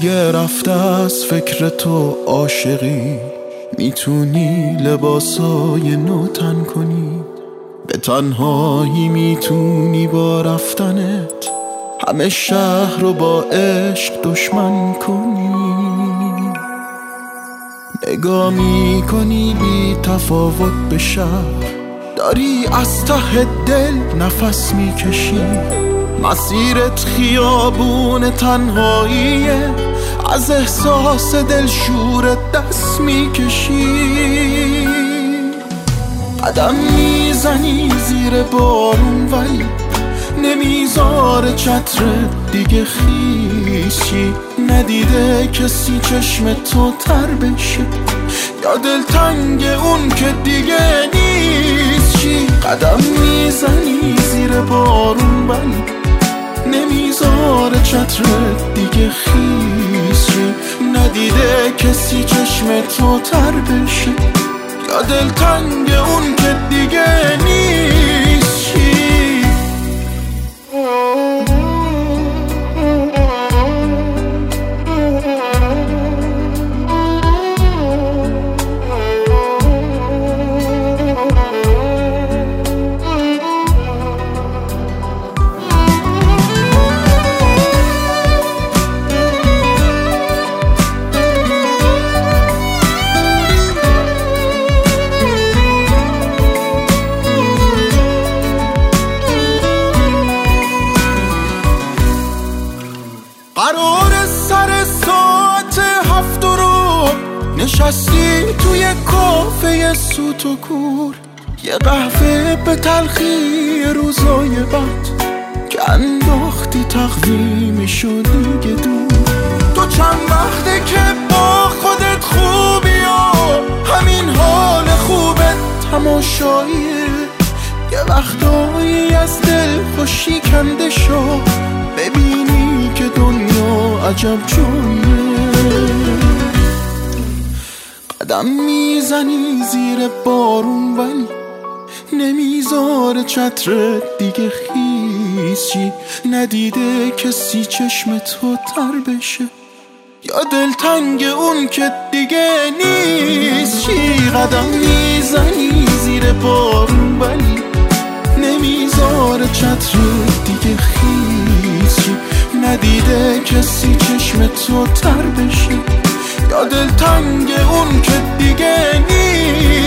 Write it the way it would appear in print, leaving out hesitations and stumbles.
دیگه رفته از فکر تو عاشقی، میتونی لباسای نو تن کنی، به تنهایی میتونی با رفتنت همه شهر رو با عشق دشمن کنی. نگاه میکنی بی تفاوت به شهر، داری از ته دل نفس میکشی، مسیرت خیابون تنهاییه، از احساس دلشورت دست میکشی. قدم میزنی زیر بارون ولی نمیذاره چترت دیگه خیسی، ندیده کسی چشم تو تر بشه یا دلتنگ اون که دیگه نیست چی. قدم میزنی زیر بارون ولی نمیذاره چترت دیگه خیسی، ندیده کسی چشم تو تر بشه یا دلتنگ اون که دیگه نیست چی. قرار سر ساعت 7 رو نشستی توی کافه سوت و کور، یه قهوه به تلخی روزای بد که انداختی تقویم شدی که دور. تو چند وقته که با خودت خوبی و همین حال خوبت تماشاییه، یه وقتایی از دل خوشی کنده شو ببینی که دنیا عجب جاییه. قدم میزنی زیر بارون ولی نمیذاره چترت دیگه خیسی، ندیده کسی چشم تو تر بشه یا دلتنگ اون که دیگه نیست چی. قدم میزنی زیر بارون ولی نمیذاره چترت دیگه خیسی، ندیده کسی چشم تو تر بشه یا دلتنگ اون که دیگه نیست.